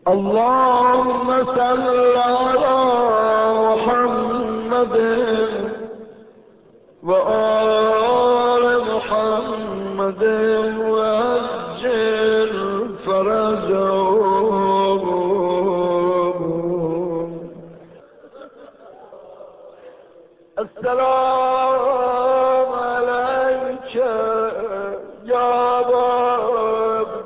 اللهم صل على محمد وآل محمد وعجل فرجهم. السلام عليك يا أبا عبد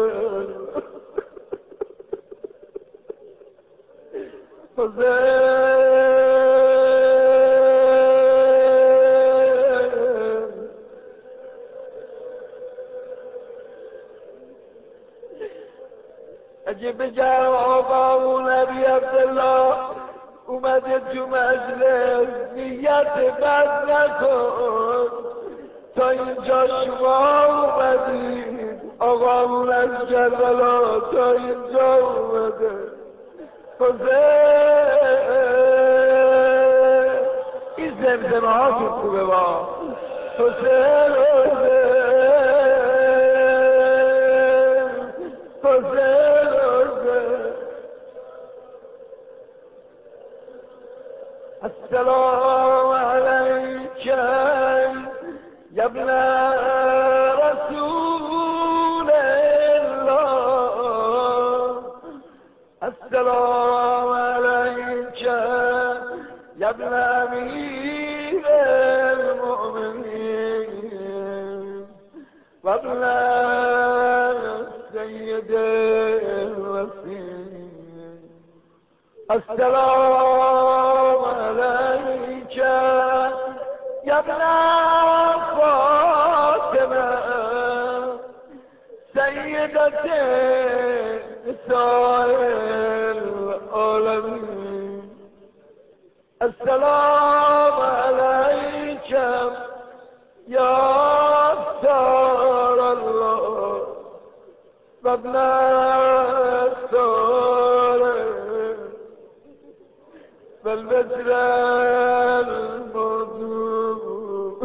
عجیب جواب نبی عبدالله اومده تو مجلس، نیت بد نکن، تا اینجا شما اومدید، آقامون از کربلا تا اینجا اومده. این زمزمه ها تو خوبه با حسین السلام عليك يا ابن رسول الله. السلام عليك يا ابن أمير المؤمنين وابن سيد الوسيم. السلام عليك يا ابن فاطمة سيدة نساء العالمين. السلام عليك يا سار الله وابن السار والبدر الموجود.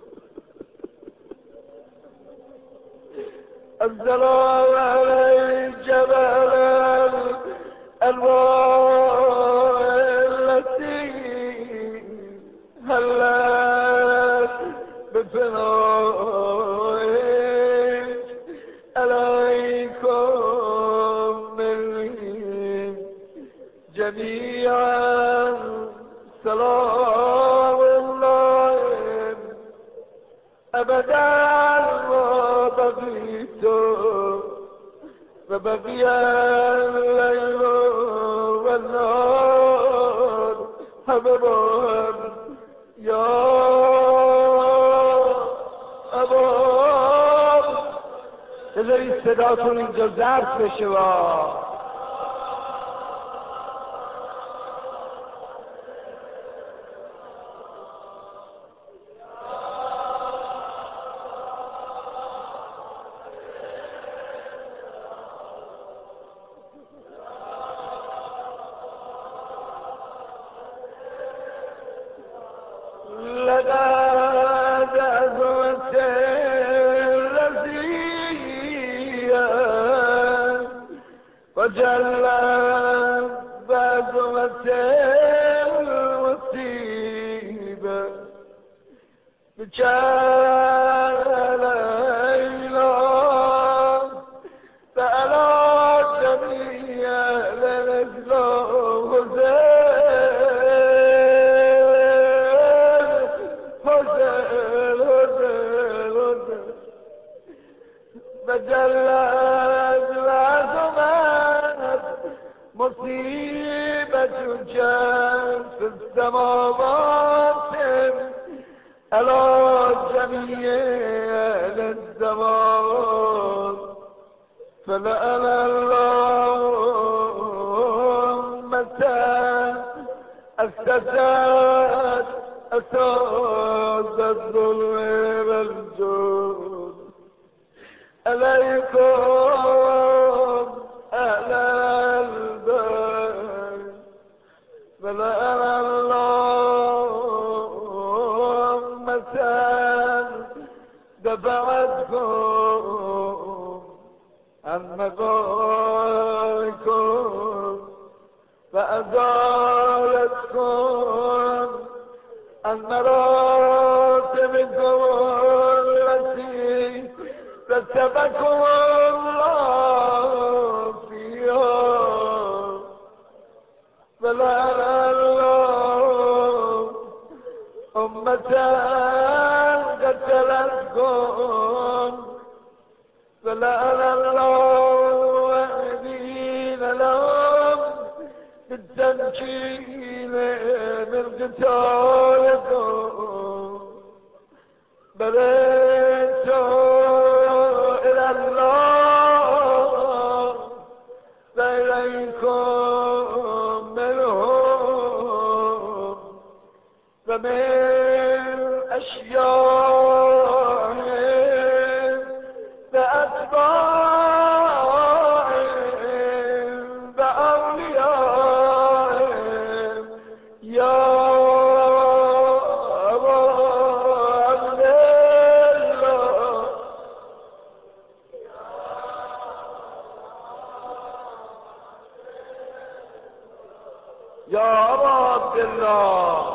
السلام عليك جبل الأنوار التي هلت بفنائك عليكم مني جميعا سلام الله أبدا وبقيت وبقي الليل والنهار حببا يا أبا. بذارید صداتون اینجا ضبط بشه با وجلت بعظمة المصيبة بجال ليلى فعلى جميع الأسلام حسين وجلت بعظمة مصيبة جاءت في السماوات على جميع الزمان. فلأن اللهم أسست أساس الظلم والجود عليكم أهل البيت. فلأن اللهم دفعتكم عن مقامكم فأزالتكم عن مراتبكم التي رتبكم الله فيها فلعن الله أمة قتلتكم فلعن الله الموعدين لهم بالتمكين من قتالكم بريتوا إلى الله فإليكم منهم فمن أشياء فأتباعهم بأوليائهم يا يا أبا عبد الله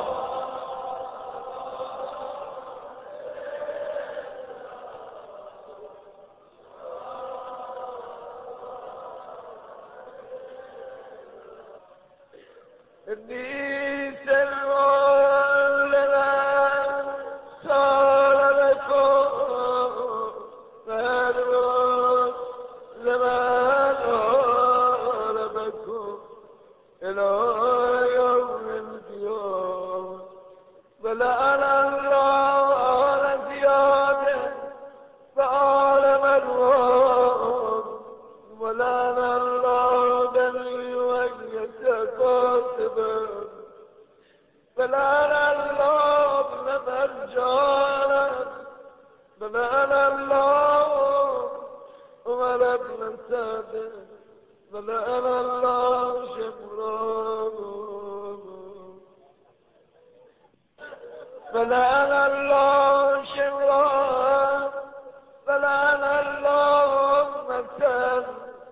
إني سر لمن صار لكم سر لمن غلبكم إلى يوم القيامة فلعن الله زيادة فآل مروان ولعن الله بني ويتكاتبا فلعن الله ابن مرجانا فلعن الله عمر بن سعد فلعن الله شمران فلعن الله شمران فلعن الله مكان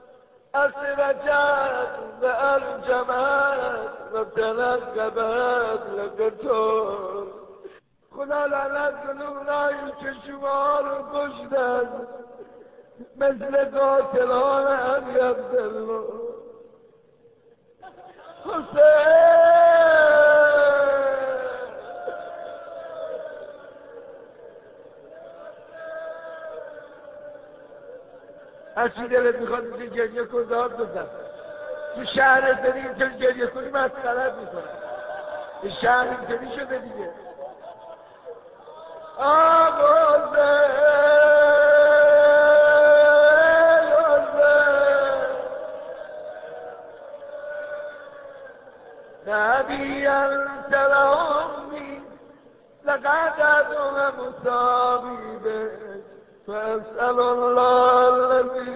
أسرجت فألجمت وتنقبت لقتل خدا لعنت کنه اونایی که شما رو کشتن مثل قاتلان ابی عبدالله حسین هرچی دلت میخواد میشه گریه کن داد بزن تو شهرت داری اینطور گریه کنی مسخرت میکنم این شهر اینطوری شده دیگه آبازه نبيا تروني لقد أدعو مصابي بك فأسأل الله الذي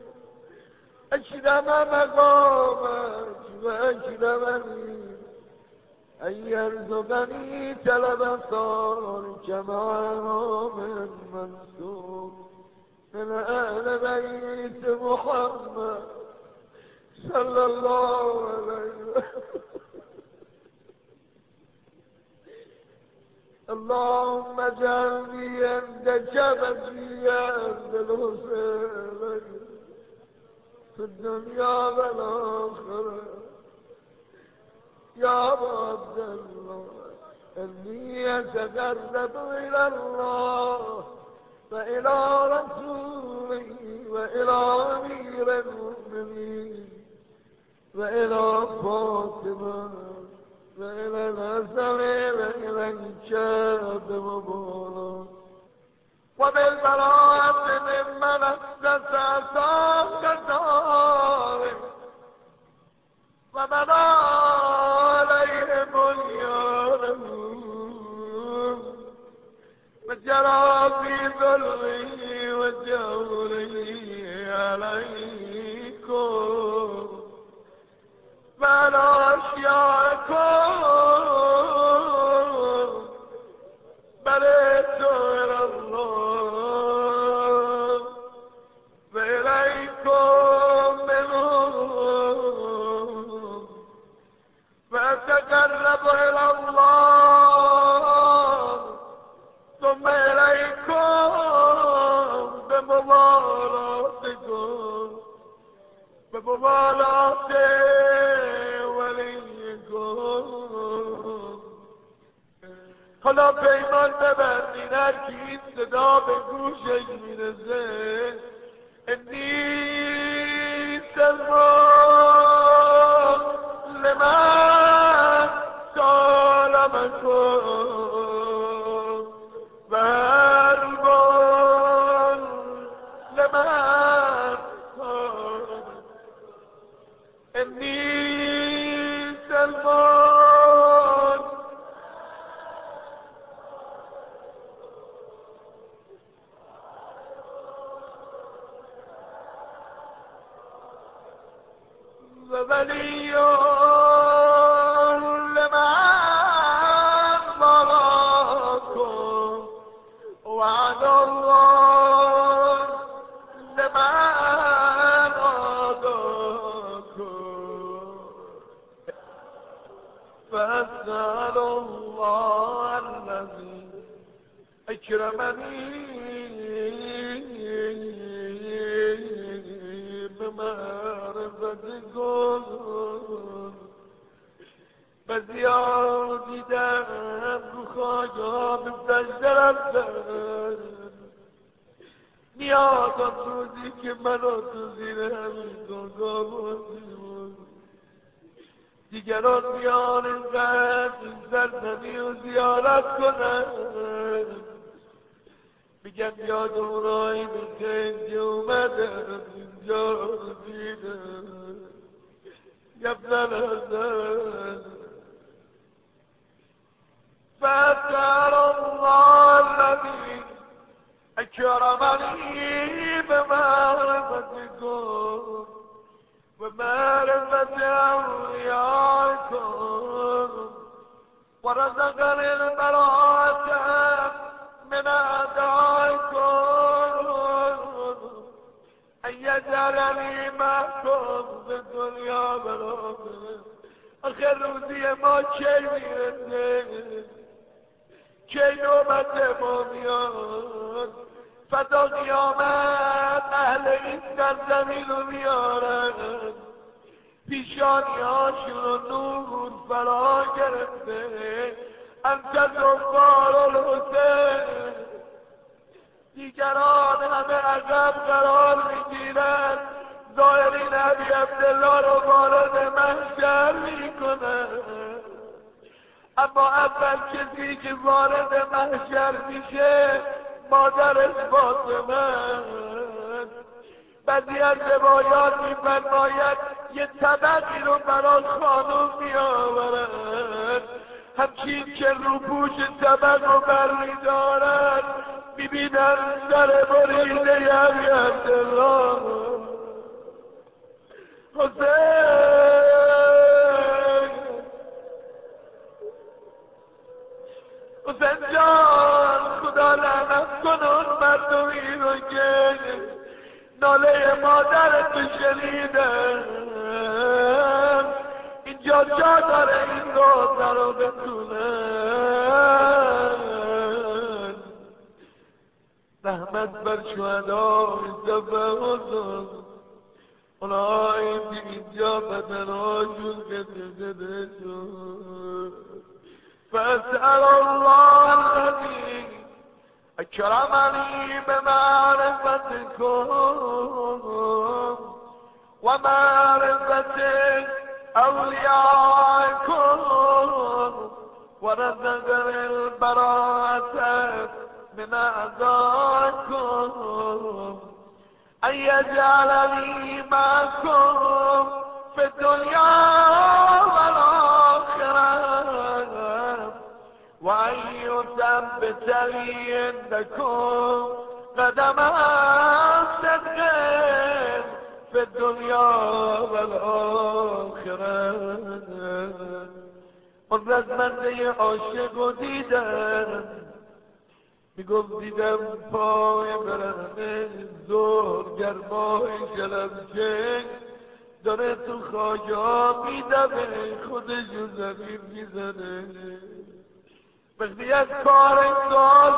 أشرم مقامك وأشرمني أن يرزقني طلب صالح مع من منصور من أهل بيت محمد صلى الله عليه وسلم اللهم اجعلني عندك بدي عند الحسين في الدنيا والآخرة يا أبا عبد الله إني أتقرب إلى الله وإلى رسوله وإلى أمير المؤمنين وإلى فاطمة وإلى الحسن وإلى الشاب مبارك وبالبراءة ممن أسس أساس داره وبنى عليه بنيانه وجرى في ظلمه وجوره عليكم وعلى أشياءكم برئت إلى الله وإليكم منهم موالات ولیکم. حالا پیمان ببندین هر کی این صدا به گوشش میرسه انی سلمان لمن سالمکم و هربان لمن انی سلمان و ولیون لمن والاکم وعد الله لمن عاداکم فاسأل الله الذي اکرمنی بمعرفتكم بزیاد دیدم رو خواجه به سجده رفتن نیاز آن روزی که منو تو زیر همین گنگاه بردیم دیگران بیان اینقدر این سرزمین رو زیارت کنن میگم یاد اونایی بخیر که اومدن اینجا رو دیدن گفتن ازن فاسأل الله الذي اکرمنی بمعرفتكم ومعرفة أوليائكم ورزقني البراءة من أعدائكم أن يجعلني معكم في الدنيا والآخرة. آخر روزی ما کی میرسه؟ کی نوبت ما میاد؟ فدا قیامت اهل این سرزمین رو میارن پیشانی هاشون رو نور فرا گرفته انت زفار الحسین دیگران همه عقب قرار میگیرن ظاهرین ابی عبدالله رو وارد محشر میکنن اما اول کسی که وارد محشر میشه مادرش فاطمه. بعضی از روایات میفرماید یه طبقی رو برای خانم میآورد همچین که رو پوش طبق رو برمیدارد میبینن سر بریده ابی عبدالله حسین جان خدا لعنت کن اون مردمی رو که ناله مادرت شنیدن اینجا جا داره این روزه رو بخونن رحمت بر شهدای صف حسین اونایی که اینجا بدناشون قطعه شد فاسأل الله الذي اکرمنی بمعرفتكم ومعرفة اولیائكم ورزقني البراءة من اعدائكم ان يجعلني معكم في الدنيا والآخرة وأن يثبت لي عندكم قدم صدق في الدنيا والآخرة. اون رزمنده عاشق رو دیدم میگفت دیدم پای برهنه زور گرمای شلمچه داره تو خاجا میدمه خودشو زمین میزنه. وقتی از کار سوال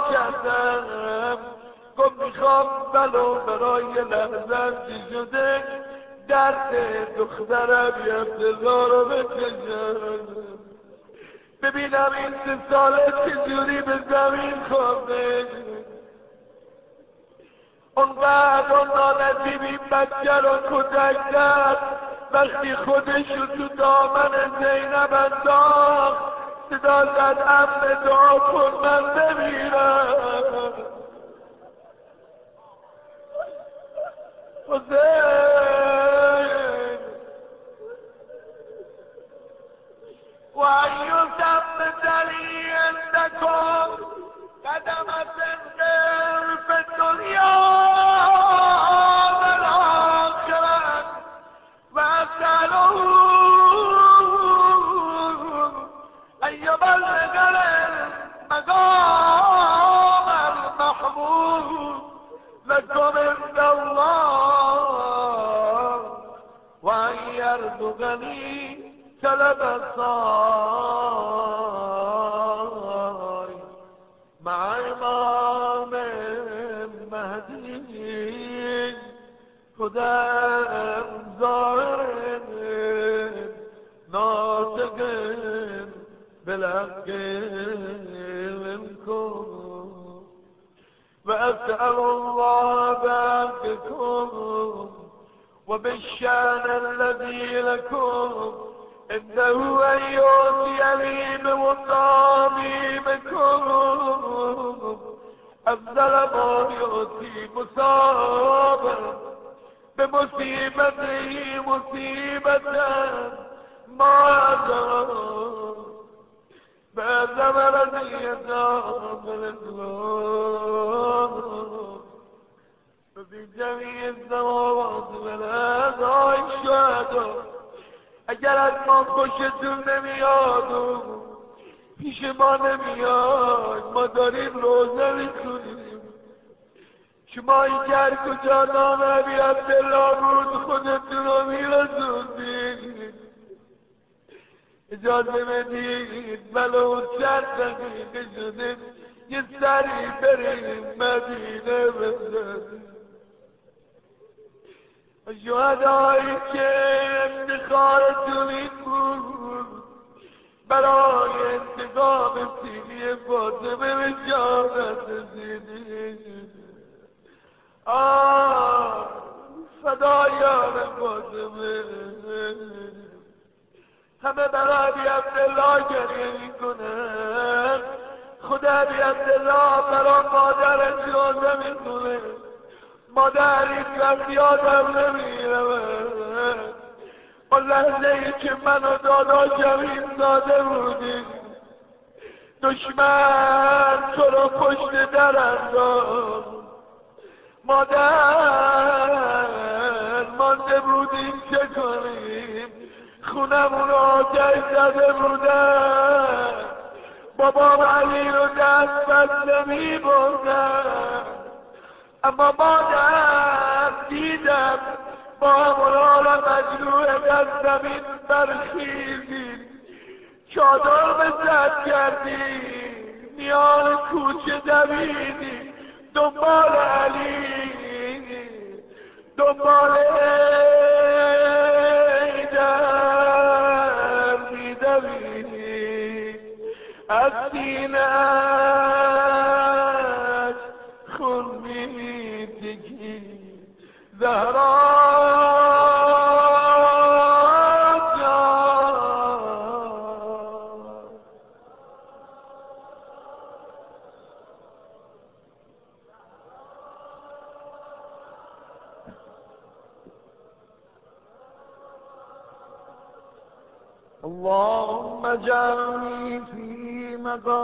کردم گفت میخوام ولو برای لحظه چی شده درد دخترم عبدالله رو بکشم، ببینم این 3 ساله چجوری به زمین خورده. اونقدر اون نانجیب این بچه رو کتک زد، وقتی خودش رو تو دامن زینب انداخت صدا زد عمه دعا کن من بمیرم. حسین و ایو ثبت دلی عندکم قدمت غیر فی الدنیا والآخرة وأسأله أن يبلغ المقام المحمود لكم عند الله وأن يرزقني طلب الصالح مع امام مهدی خودم ظاهر ناطق بالحق منكم وأسأل الله بحقكم وبالشأن الذي لكم عنده أن يؤتي لي بمصابيبكم أفضل ما يؤتي مصابا بمصيبته مصيبة ما أدرى بعد مرضي من الإسلام وفي جميع السماوات والأرض الشهداء. اگر از ما خوشتون نمیاد و پیش ما نمیاد، ما داریم روزه میخونیم. شما این گر کجا نام ابی عبدالله بود خودتون رو میرسوندید. اجازه بدید ولو چند دقیقه شده یه سری بریم مدینه بزنیم. شهدایی که افتخارتون این بود برای انتقام سینی فاطمه به شهادت رسیدید. فدایان فاطمه همه برای ابی عبدالله گریه میکنن. خدا ابی عبدالله برای مادرش روزه میخونه. مادر این وقت یادم نمیرود اون لحظه ای که من و داداشم ایستاده بودیم، دشمن تو رو پشت در انداخت. مادر مانده بودیم چه کنیم، خونمون رو آتش زده بودن. بابام علی رو دست بسته میبردن، اما مادر دیدم با همون مجروح از زمین برخیزید، چادر به سر کردید، میان کوچه دویدید دنبال علی، دنبال ایدر میدویدید. از سینه‌اش خون می‌تکید. زهرا اللهم اجعلني في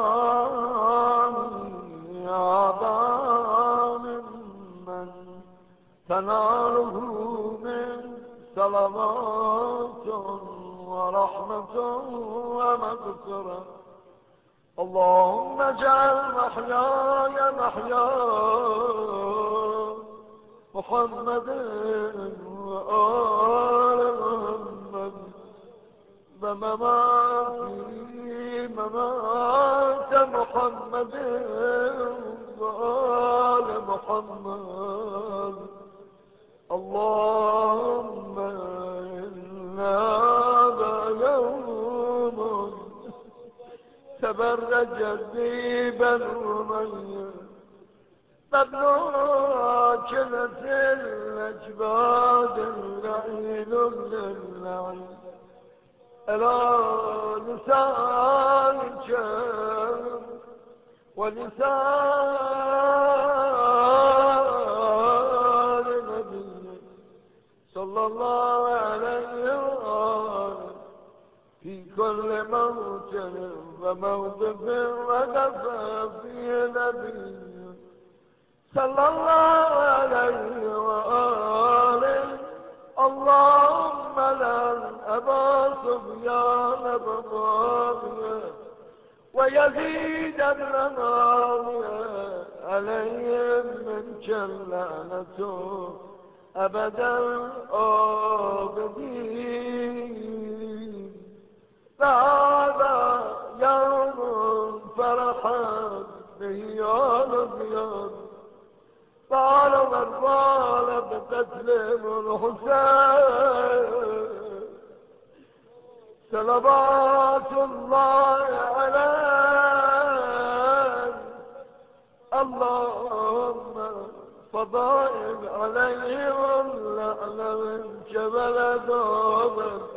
مقامي هذا ممن تناله من صلوات ورحمة ومغفرة. اللهم اجعل محياي محيا محمد وآل محمد ومماتي ممات محمد وآل محمد. اللهم إن هذا يوم تبرجت به بنو أمية مبنوع كنت الأجباد اللعين للعين ألا لسانك ولسان نبيك صلى الله عليه وآله في كل موطن وموقف وقف فيه نبيك صلى الله عليه وآله اللهم لعن أبا سفيان بن معاوية ويزيد بن معاوية عليهم منك اللعنة أبدا آبدين فهذا يوم فرحا به آل زياد قال من قال بتسليم الحسين صلوات الله عليه اللهم فضائل عليهم اللعنة من جبل دوم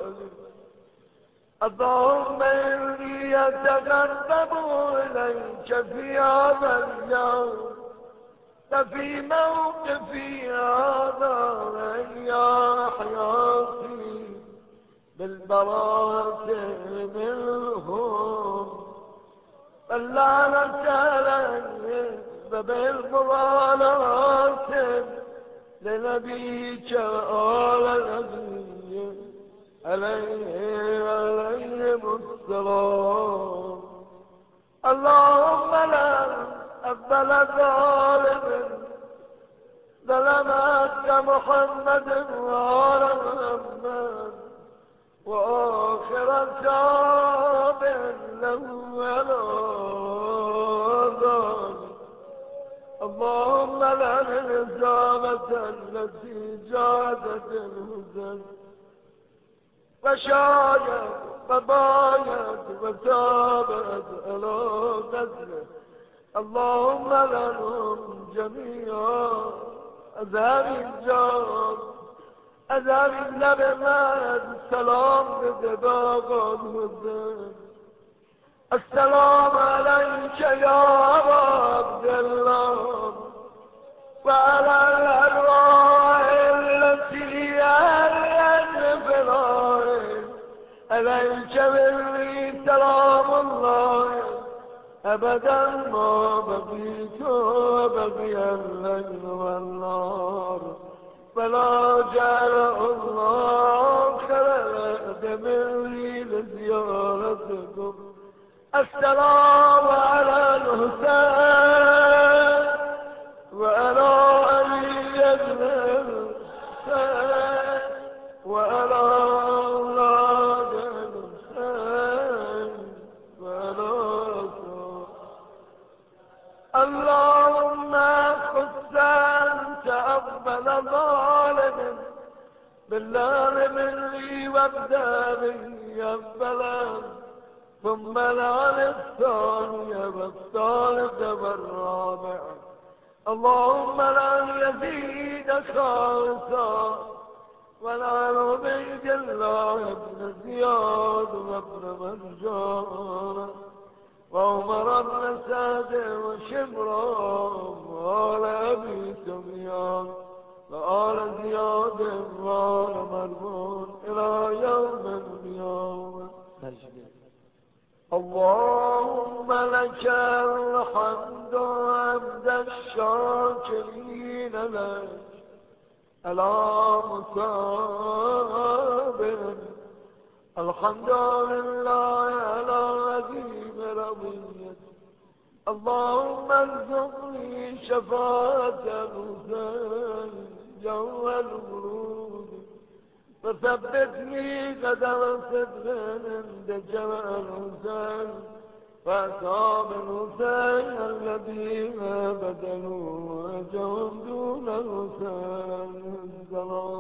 اللهم إني أتقرب إليك في هذا اليوم ففي موقفي هذا يا حياتي بالبراءة منهم اللعنة عليهم وبالمضالات لنبيك وآل نبي عليهم السلام اللهم لا أفضل ظالم ظلمك محمد وآل محمد وآخر تاب له ولا ظالم اللهم لعن الإصابة التي جادت الهدى وشايت وبايت وتابت على قتله اللهم لعنهم جميعا أذهب الجار أذهب اللبنان السلام بدباغ الوزن السلام عليك يا أبا عبد الله وعلى الأرواح التي أهلت فلائل عليك مني سلام الله أبدا ما بقيت وبقي الليل والنار فلا جعل الله خلق مني لزيارتكم السلام على الحسين وعلى علي بن الحسين وعلى أولاد الحسين وعلى اللهم خذ أنت أفضل ظالم بالله مني وابدأ بي أفضلا ثم لعن الثانية والثالثة والرابعة اللهم لعن يزيد خالصا ولعن عبيد الله بن زياد وابن مرجان وعمر بن سعد وشمران وآل أبي سفيان وآل زياد وآل مرمون إلى يوم القيامة اللهم لك الحمد عبد الشاكرين لك على مصابر الحمد لله على عظيم رضيت اللهم ارزقني شفاعة الحسين يوم الورود فثبتني قدر صدق عند جمع الحسين فأصحاب الحسين الذين بدلوا وجههم دون الحسين